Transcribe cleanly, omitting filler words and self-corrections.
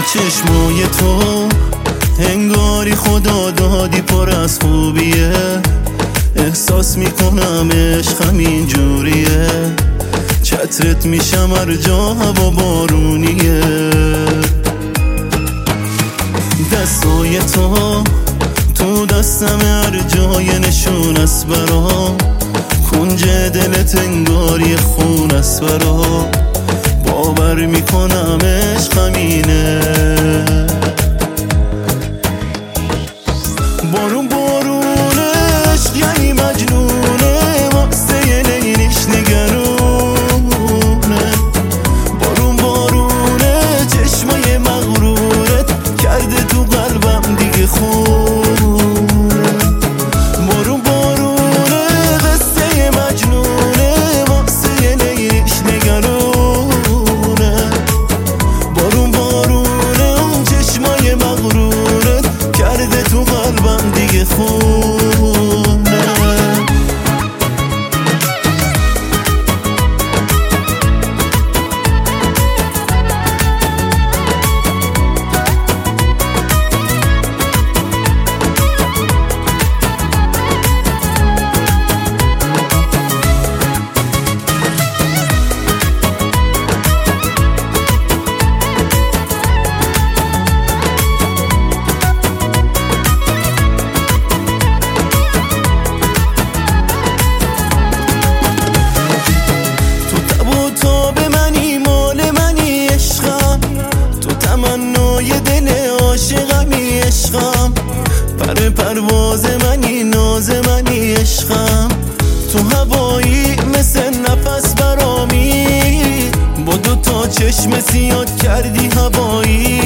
چشمای تو انگاری خدا دادی پر از خوبیه، احساس میکنم عشقم اینجوریه، چترت میشم هر جا هوا بارونیه. دستای تو دستم هر جای نشون است برام، کنج دلت انگاری خون است برام، باور میکنم عشقم اینه. بارون بارون عشق یعنی مجنونه، واسه لیلیش نگرونه. بارون بارونه چشمای مغرورت کرده تو قلبم دیگه خونه. بارون بارونه قصه مجنونه، واسه لیلیش نگرونه. بارون بارونه اون چشمای مغرورت کرده تو قلبم دیگه خونه. تمنای دل عاشقمی عشقم، پر پرواز منی ناز منی عشقم، تو هوایی مثل نفس برامی، با 2 تا چشم سیاد کردی هوایی،